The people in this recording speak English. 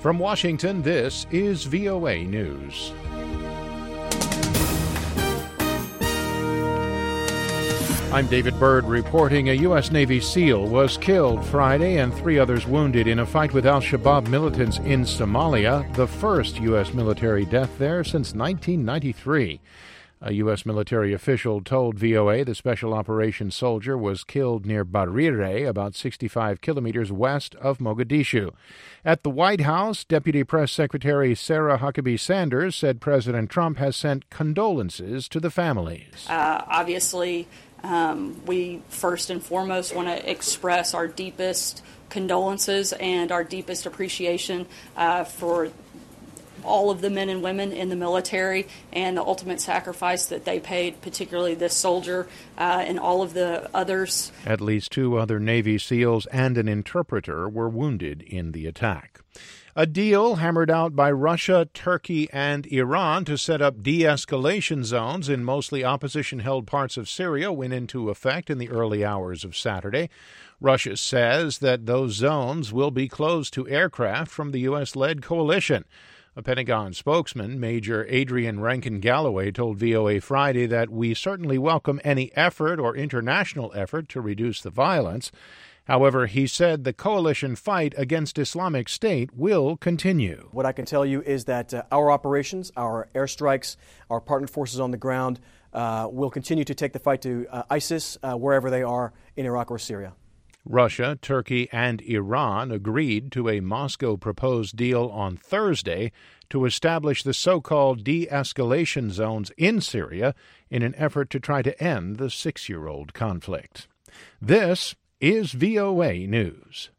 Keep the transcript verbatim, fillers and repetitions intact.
From Washington, this is V O A News. I'm David Byrd reporting a U S. Navy SEAL was killed Friday and three others wounded in a fight with al-Shabaab militants in Somalia, the first U S military death there since nineteen ninety-three. A U S military official told V O A the special operations soldier was killed near Barire, about sixty-five kilometers west of Mogadishu. At the White House, Deputy Press Secretary Sarah Huckabee Sanders said President Trump has sent condolences to the families. Uh, obviously, um, we first and foremost want to express our deepest condolences and our deepest appreciation uh, for all of the men and women in the military and the ultimate sacrifice that they paid, particularly this soldier uh, and all of the others. At least two other Navy SEALs and an interpreter were wounded in the attack. A deal hammered out by Russia, Turkey, and Iran to set up de-escalation zones in mostly opposition-held parts of Syria went into effect in the early hours of Saturday. Russia says that those zones will be closed to aircraft from the U S-led coalition. A Pentagon spokesman, Major Adrian Rankin Galloway, told V O A Friday that we certainly welcome any effort or international effort to reduce the violence. However, he said the coalition fight against Islamic State will continue. What I can tell you is that uh, our operations, our airstrikes, our partner forces on the ground uh, will continue to take the fight to uh, ISIS uh, wherever they are in Iraq or Syria. Russia, Turkey, and Iran agreed to a Moscow-proposed deal on Thursday to establish the so-called de-escalation zones in Syria in an effort to try to end the six-year-old conflict. This is V O A News.